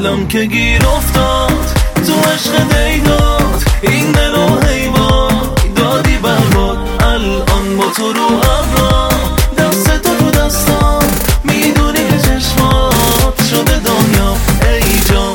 دلم که گیر افتاد تو عشق دیداد، این دل و حیوان دادی برباد. الان با تو رو ابرا، دست تو دستام، میدونی که چشمات شده دنیا ای جان.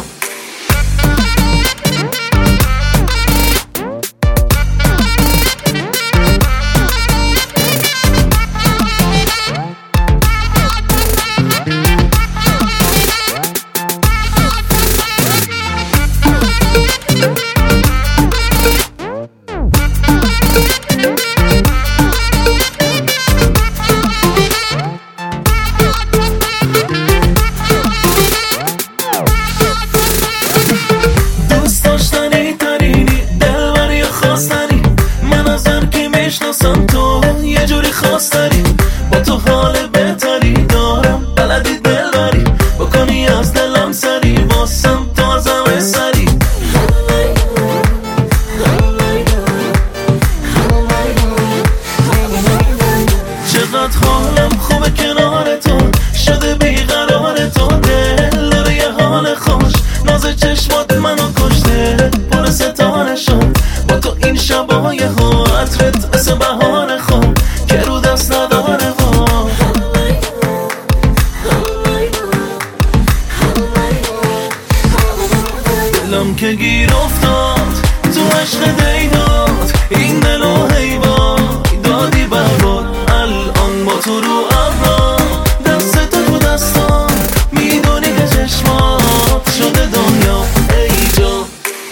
تو یه جوری خواستری، با تو حال بهتری دارم، بلدی دل بری بکنی از دلم سری، واسم تو از همه سری. چقدر حالم خوبه کنار تو، شده بیقرار تو، دل داره یه حال خوش، ناز چشمات منو کشته، پر ستاره شد با تو این شبای ها، عطرت مثل بهار خواب که رو دست نداره ها. دلم که گیر افتاد تو عشق دیداد، این دل و حیوان دادی برباد. الان با تو رو ابرا، دست تو دستام، میدونی که چشمات شده دنیا ای جان.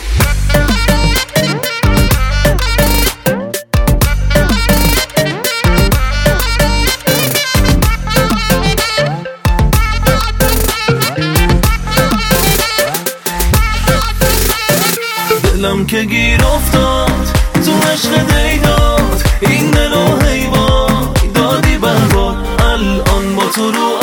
دلم که گیر افتاد تو عشق دیداد، این دل و حیوان دادی برباد. الان با تو رو